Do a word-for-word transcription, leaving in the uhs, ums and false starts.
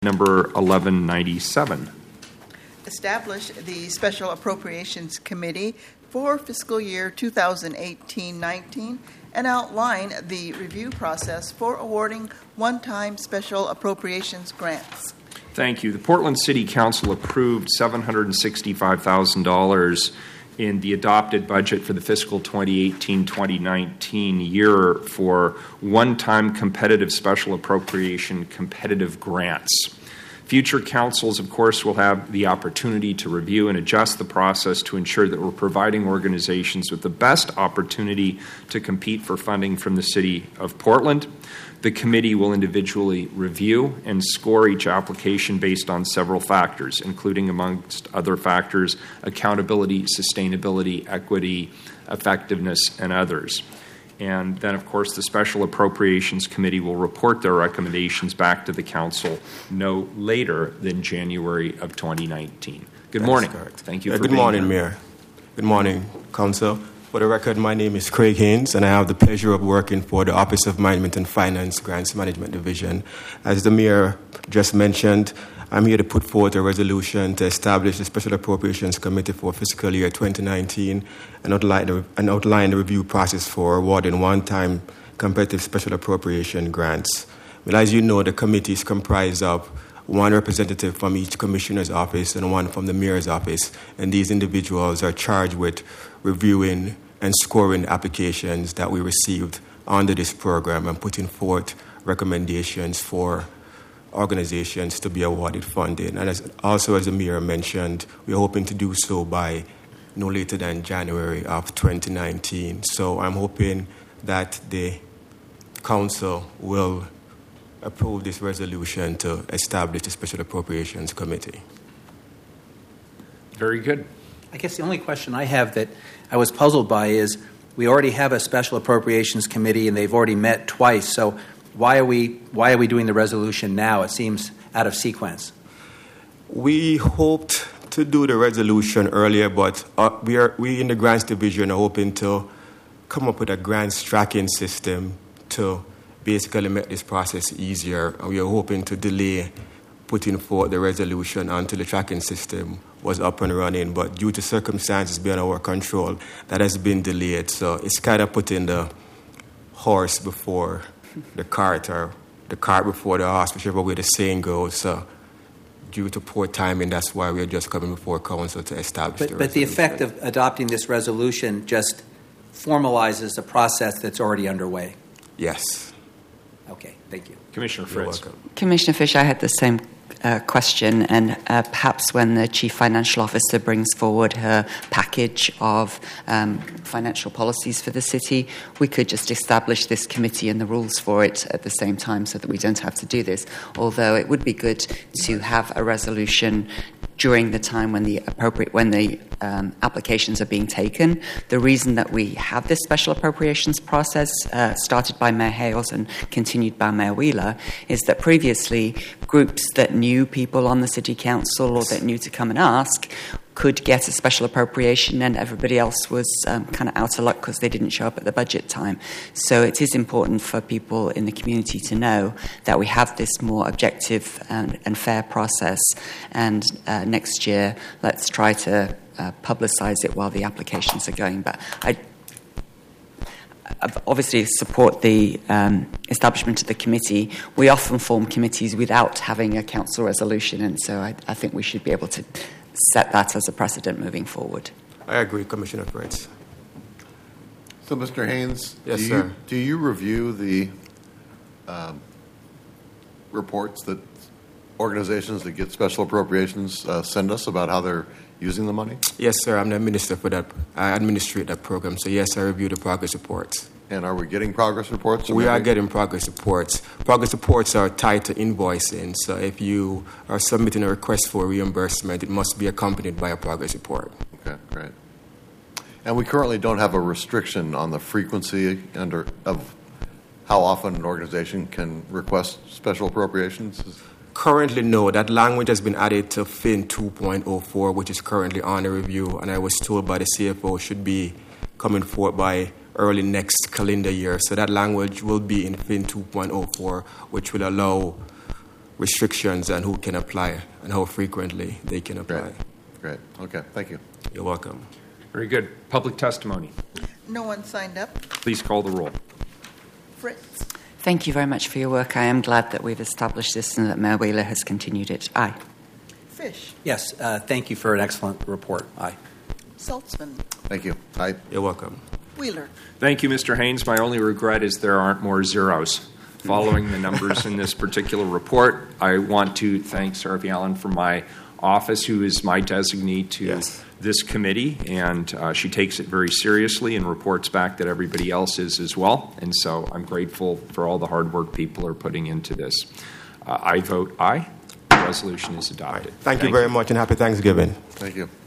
Number eleven ninety-seven. Establish the Special Appropriations Committee for fiscal year two thousand eighteen nineteen and outline the review process for awarding one-time special appropriations grants. Thank you. The Portland City Council approved seven hundred sixty-five thousand dollars in the adopted budget for the fiscal twenty eighteen twenty nineteen year for one-time competitive special appropriation competitive grants. Future councils, of course, will have the opportunity to review and adjust the process to ensure that we're providing organizations with the best opportunity to compete for funding from the City of Portland. The committee will individually review and score each application based on several factors, including, amongst other factors, accountability, sustainability, equity, effectiveness, and others. And then, of course, the Special Appropriations Committee will report their recommendations back to the Council no later than January of twenty nineteen. Good That's morning. Correct. Thank you uh, for Good being morning, here. Mayor. Good morning, Council. For the record, my name is Craig Haynes, and I have the pleasure of working for the Office of Management and Finance Grants Management Division. As the Mayor just mentioned, I'm here to put forward a resolution to establish the Special Appropriations Committee for fiscal year twenty nineteen and outline the, and outline the review process for awarding one-time competitive special appropriation grants. Well, as you know, the committee is comprised of one representative from each commissioner's office and one from the mayor's office, and these individuals are charged with reviewing and scoring applications that we received under this program and putting forth recommendations for organizations to be awarded funding. And as, also, as the mayor mentioned, we're hoping to do so by no later than January of twenty nineteen. So I'm hoping that the council will approve this resolution to establish the Special Appropriations Committee. Very good. I guess the only question I have that I was puzzled by is we already have a Special Appropriations Committee and they've already met twice. So why are we why are we doing the resolution now? It seems out of sequence. We hoped to do the resolution earlier, but uh, we are we in the grants division are hoping to come up with a grants tracking system to basically make this process easier. And we are hoping to delay putting forth the resolution until the tracking system was up and running. But due to circumstances beyond our control, that has been delayed. So it's kind of putting the horse before the cart, or the cart before the horse, whichever way the saying goes. So due to poor timing, that's why we're just coming before council to establish but, the But the resolution. effect of adopting this resolution just formalizes a process that's already underway. Yes. Okay, thank you. Commissioner You're Fritz. welcome. Commissioner Fish, I had the same uh, question, and uh, perhaps when the Chief Financial Officer brings forward her package of um, financial policies for the city, we could just establish this committee and the rules for it at the same time so that we don't have to do this. Although it would be good to have a resolution during the time when the appropriate when the um, applications are being taken. The reason that we have this special appropriations process, uh, started by Mayor Hales and continued by Mayor Wheeler, is that previously groups that knew people on the city council or that knew to come and ask could get a special appropriation, and everybody else was um, kind of out of luck because they didn't show up at the budget time. So it is important for people in the community to know that we have this more objective and, and fair process, and uh, next year let's try to uh, publicise it while the applications are going. But I obviously support the um, establishment of the committee. We often form committees without having a council resolution, and so I, I think we should be able to set that as a precedent moving forward. I agree, Commissioner Fritz. So, Mister Haynes, Yes, do, you, sir. do you review the um, reports that organizations that get special appropriations uh, send us about how they're using the money? Yes, sir. I'm the minister for that. I administrate that program. So, yes, I review the progress reports. And are we getting progress reports? We are maybe- getting progress reports. Progress reports are tied to invoicing. So, if you are submitting a request for reimbursement, it must be accompanied by a progress report. Okay, great. And we currently don't have a restriction on the frequency under of how often an organization can request special appropriations? Currently, no. That language has been added to F I N two point oh four, which is currently on the review, and I was told by the C F O should be coming forth by early next calendar year. So that language will be in F I N two point oh four, which will allow restrictions on who can apply and how frequently they can apply. Great. Great. Okay. Thank you. You're welcome. Very good. Public testimony. No one signed up. Please call the roll. Fritz. Thank you very much for your work. I am glad that we've established this and that Mayor Wheeler has continued it. Aye. Fish. Yes, uh, thank you for an excellent report. Aye. Saltzman. Thank you. Aye. You're welcome. Wheeler. Thank you, Mister Haynes. My only regret is there aren't more zeros following the numbers in this particular report. I want to thank Sarah Allen from my office, who is my designee to Yes. this committee, and uh, she takes it very seriously and reports back that everybody else is as well. And so I'm grateful for all the hard work people are putting into this. Uh, I vote aye. The resolution is adopted. Thank, Thank you very you. much, and happy Thanksgiving. Thank you.